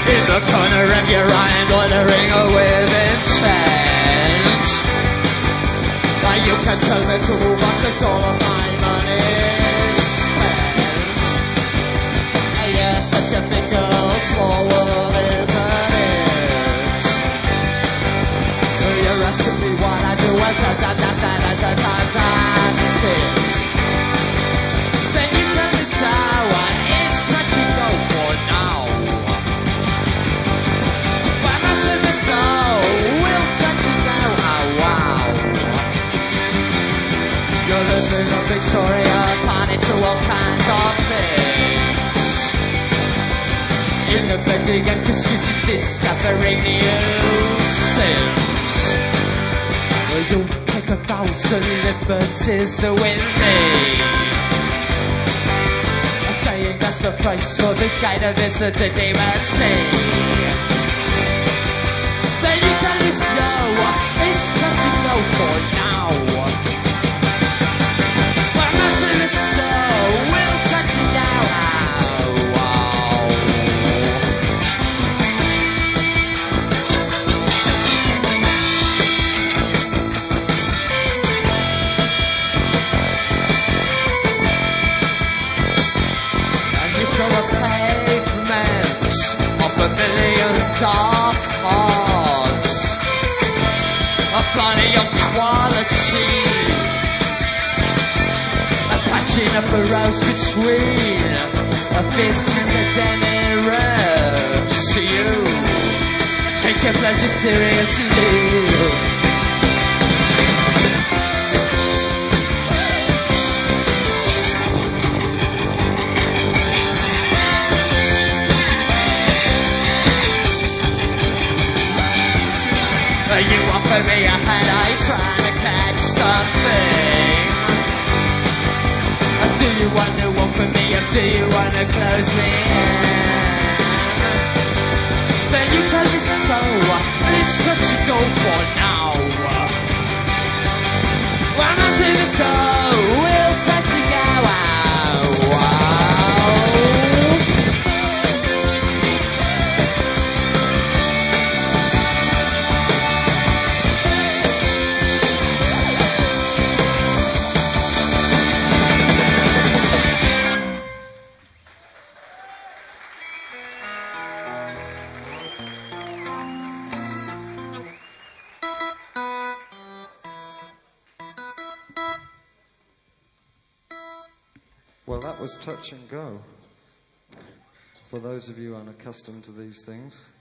In the corner of your eye, glittering with intent. You can tell me to move on, 'cause all of my money's spent. You're such a fickle, small world, isn't it? You're asking me what I do as the times I sit. Then you tell me so, it's touching go for now. Why must it be so? We'll touch it now, oh wow. You're living a big story upon it to all kinds of things. Innovating and excuses, discovering new sins. You'll take 1,000 liberties with me. Saying that's the price for this kind of intimacy. Then you tell me slow, it's time to go for now. A million dark hearts, a body of quality, a patching of a rose between a basement and any rose. You take your pleasure seriously. You offer me a hand, I try to catch something. Do you want to open me up? Do you want to close me in? Then you tell me so. It's what you go for now. Well, I'm not saying so. We'll touch it now. Wow. Well, that was Touch and Go. For those of you unaccustomed to these things.